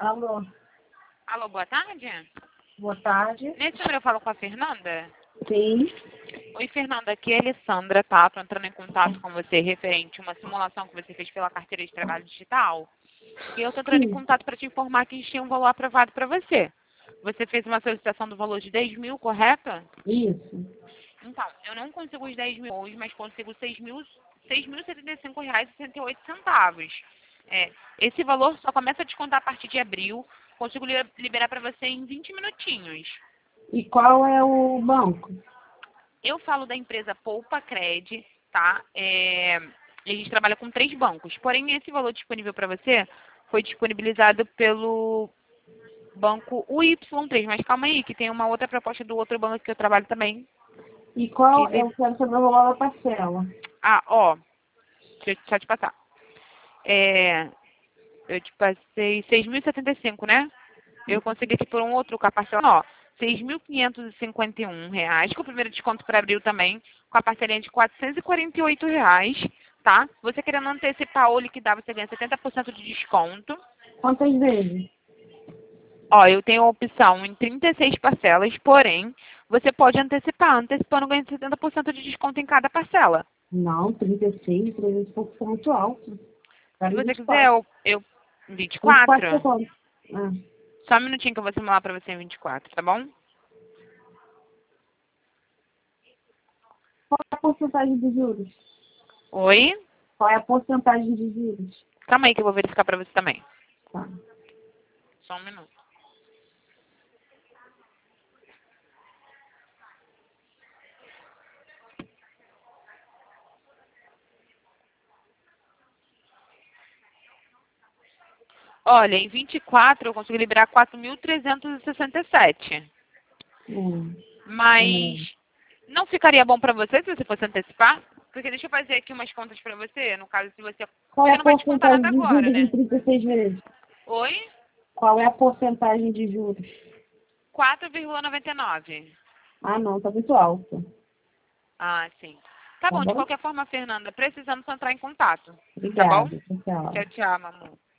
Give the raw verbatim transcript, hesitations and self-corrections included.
Alô, Alô, boa tarde. boa tarde. Nesse número eu falo com a Fernanda. Sim. Oi, Fernanda, aqui é a Alessandra, tá? Tô entrando em contato com você referente a uma simulação que você fez pela carteira de trabalho digital. E eu tô entrando em Sim. contato para te informar que a gente tinha um valor aprovado para você. Você fez uma solicitação do valor de dez mil, correto? Isso. Então, eu não consigo os dez mil hoje, mas consigo seis mil, seis mil e setenta e cinco reais e sessenta e oito centavos. É, esse valor só começa a descontar a partir de abril. Consigo li- liberar para você em vinte minutinhos. E qual é o banco? Eu falo da empresa Poupa Cred, tá? É, a gente trabalha com três bancos. Porém, esse valor disponível para você foi disponibilizado pelo banco U Y três. Mas calma aí, que tem uma outra proposta do outro banco que eu trabalho também. E Que qual, ele... eu quero saber o valor da parcela. Ah, ó, deixa eu só te passar. É, eu te passei seis mil e setenta e cinco, né? Eu consegui aqui por um outro com a parcela, ó, seis mil quinhentos e cinquenta e um reais, com o primeiro desconto para abril também, com a parcelinha de quatrocentos e quarenta e oito reais, tá? Se você querendo antecipar ou liquidar, você ganha setenta por cento de desconto. Quantas vezes? Ó, eu tenho a opção em trinta e seis parcelas, porém, você pode antecipar. Antecipando, ganha setenta por cento de desconto em cada parcela. Não, trinta e seis, trezentos e pouco, muito alto. Se Quero você vinte e quiser, quatro. eu... eu vinte e quatro por vinte e quatro? quanto? Ah. Só um minutinho que eu vou simular para você em vinte e quatro, tá bom? Qual é a porcentagem de juros? Oi? Qual é a porcentagem de juros? Calma aí que eu vou verificar para você também. Tá. Só um minuto. Olha, em vinte e quatro eu consigo liberar quatro mil trezentos e sessenta e sete. Hum. Mas Hum. não ficaria bom para você se você fosse antecipar? Porque deixa eu fazer aqui umas contas para você. No caso, se você... Qual é Você a não vai descontar nada porcentagem de agora, juros em né? trinta e seis vezes? Oi? Qual é a porcentagem de juros? quatro vírgula noventa e nove. Ah, não, tá muito alto. Ah, sim. Tá Tá bom, de bom? qualquer forma, Fernanda, precisamos entrar em contato. Tá bom? Obrigada. Tchau. Tchau, tchau, mamãe.